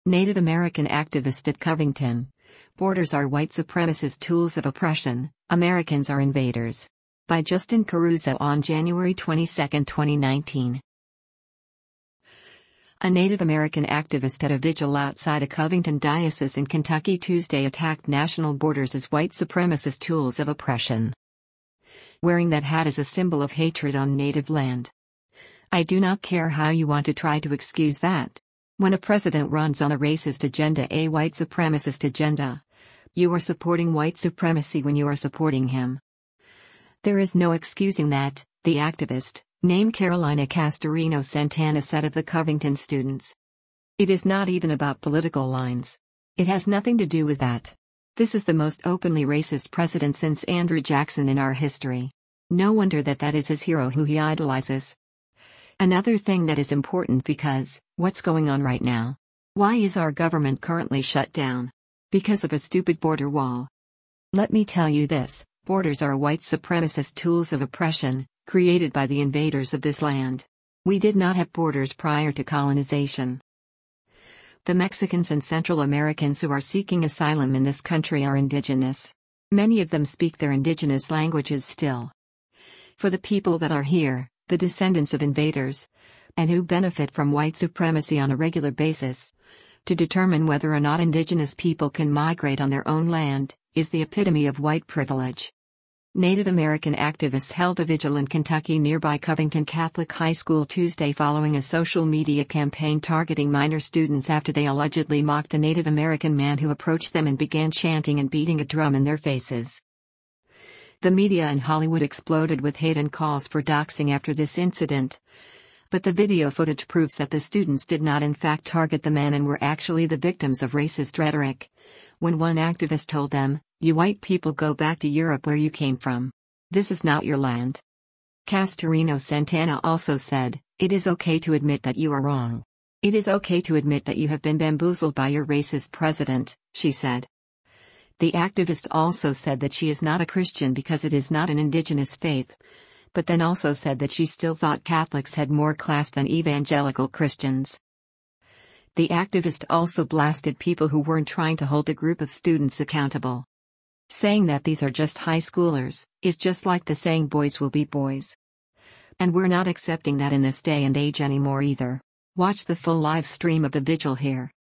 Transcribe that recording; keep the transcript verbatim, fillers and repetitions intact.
Native American activist at Covington. Borders are white supremacist tools of oppression, Americans are invaders. By Justin Caruso on January twenty-second, twenty nineteen. A Native American activist at a vigil outside a Covington diocese in Kentucky Tuesday attacked national borders as white supremacist tools of oppression. Wearing that hat is a symbol of hatred on native land. I do not care how you want to try to excuse that. When a president runs on a racist agenda, a white supremacist agenda, you are supporting white supremacy when you are supporting him. There is no excusing that, the activist, named Carolina Castorino Santana, said of the Covington students. It is not even about political lines. It has nothing to do with that. This is the most openly racist president since Andrew Jackson in our history. No wonder that that is his hero who he idolizes. Another thing that is important, because, what's going on right now? Why is our government currently shut down? Because of a stupid border wall. Let me tell you this, borders are white supremacist tools of oppression, created by the invaders of this land. We did not have borders prior to colonization. The Mexicans and Central Americans who are seeking asylum in this country are indigenous. Many of them speak their indigenous languages still. For the people that are here, the descendants of invaders, and who benefit from white supremacy on a regular basis, to determine whether or not indigenous people can migrate on their own land, is the epitome of white privilege. Native American activists held a vigil in Kentucky nearby Covington Catholic High School Tuesday following a social media campaign targeting minor students after they allegedly mocked a Native American man who approached them and began chanting and beating a drum in their faces. The media in Hollywood exploded with hate and calls for doxing after this incident. But the video footage proves that the students did not in fact target the man and were actually the victims of racist rhetoric. When one activist told them, "You white people go back to Europe where you came from. This is not your land." Castorino Santana also said, "It is okay to admit that you are wrong. It is okay to admit that you have been bamboozled by your racist president," she said. The activist also said that she is not a Christian because it is not an indigenous faith, but then also said that she still thought Catholics had more class than evangelical Christians. The activist also blasted people who weren't trying to hold a group of students accountable. Saying that these are just high schoolers is just like the saying boys will be boys. And we're not accepting that in this day and age anymore either. Watch the full live stream of the vigil here.